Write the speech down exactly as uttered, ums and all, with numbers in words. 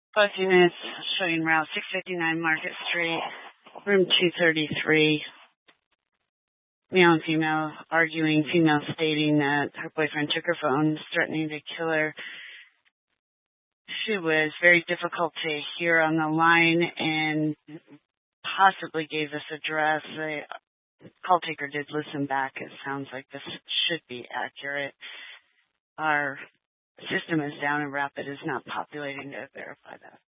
Five units showing route six fifty-nine Market Street, room two thirty-three. Male and female arguing, female stating that her boyfriend took her phone, threatening to kill her. She was very difficult to hear on the line and possibly gave this address. The call taker did listen back. It sounds like this should be accurate. Our system is down and Rapid is not populating to verify that.